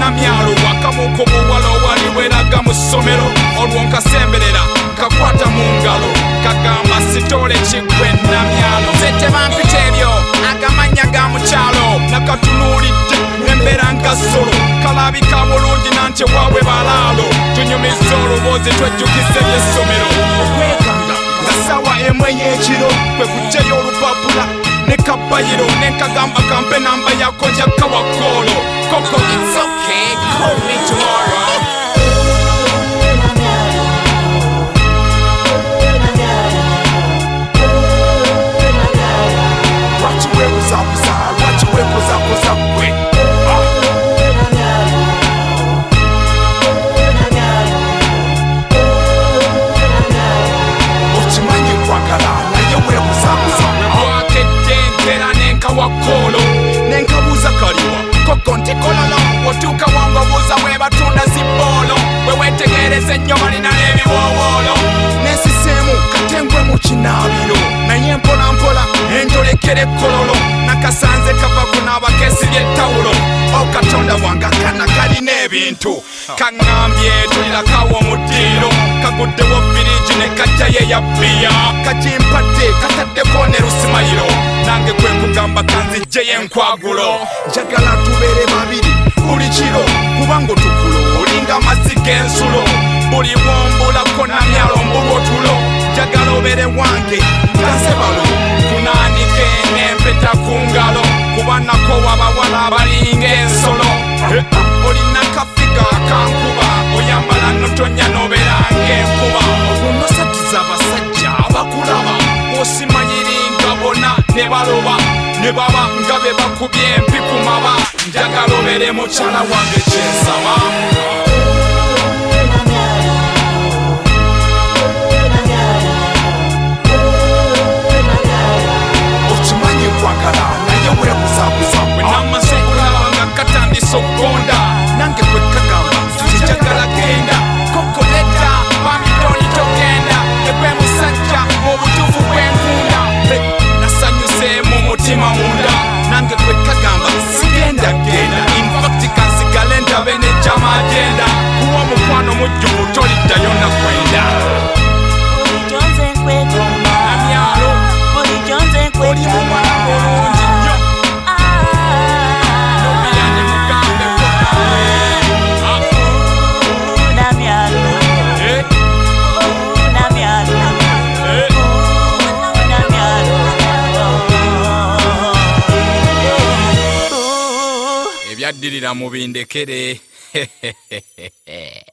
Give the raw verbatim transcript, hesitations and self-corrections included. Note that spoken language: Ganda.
namyalo wakamuko buwala wali weraga mu ssomero olwo nkasemberera kakwata mu ngalo kagamba sitole kigwe namyalo zete bampita ebyo agamanya ga mukyalo nakatunuulidde embeera nga solo kalabika bulungi nante waabwe balaalo tunyumiza oluboozi twejjukiza ebyessomero okwekanga nga ssaawa emu ey'ekiro kwe kuggyayo olupapula ne kabayiro ne nkagamba kampe namba yako jakka wakkoolo koko it's okay call me tomorrow wakolo nenkabuuza kaliwa koko ntikololo wotuuka wangabuuza bwe batunda zibboolo bwe wetegereza ennyo balina n'ebiwowoolo nensiseemu katengwe mu kinaabiro naye mpolampola entolekera ekkololo nakasanze kava kunaaba kesibya ettawulo okatonda wange akana kalina ebintu kaŋŋambye tulirakawo omuddiiro kaguddewo firiji ne kajjayo eya bbiya kakimpadde kataddeko ne lusimayiro nange kwe kugamba kanzijjeyo enkwagulo njagala tubeere babiri buli kiro kubanga otukulo olinga amazzi g'ensulo buli wombulako namyalo mbulwa otulo njagala obeere wange kasebalo kunaanike n'empeta ku ngalo kuba nako wabawala abalinga ensolo olina kafiga akankuba oyambala notonya n'obeera ng'enkuba obunosatiza abasajja abakulaba osimanyiringa bona ne baloba ne baba nga be bakubye empi ku maba njagala obeere mukyala wange kyensaba okimanyi nkwagala naye weebuzabuza bwe namase kulaba nga katandisa okugonda nange kwe kagamba sinjagala genda koko leta bamidoni togenda ekwe musajja mu butuufu bw'enkunda nasanyuseemu mutima munda nange kwe kagamba sigenda genda infacti kansigale ndabe nejjama agenda kuwa omukwano mujjuvu toliddayo nakwenda Bulijjo nze nkwegomba namyalo bulijjo nze oli nkwetaba mumwana mulungi nnyo nobira ne mugambeko namyalo Eh, namyalo eh. namyalo ebyaddirira mu bindekere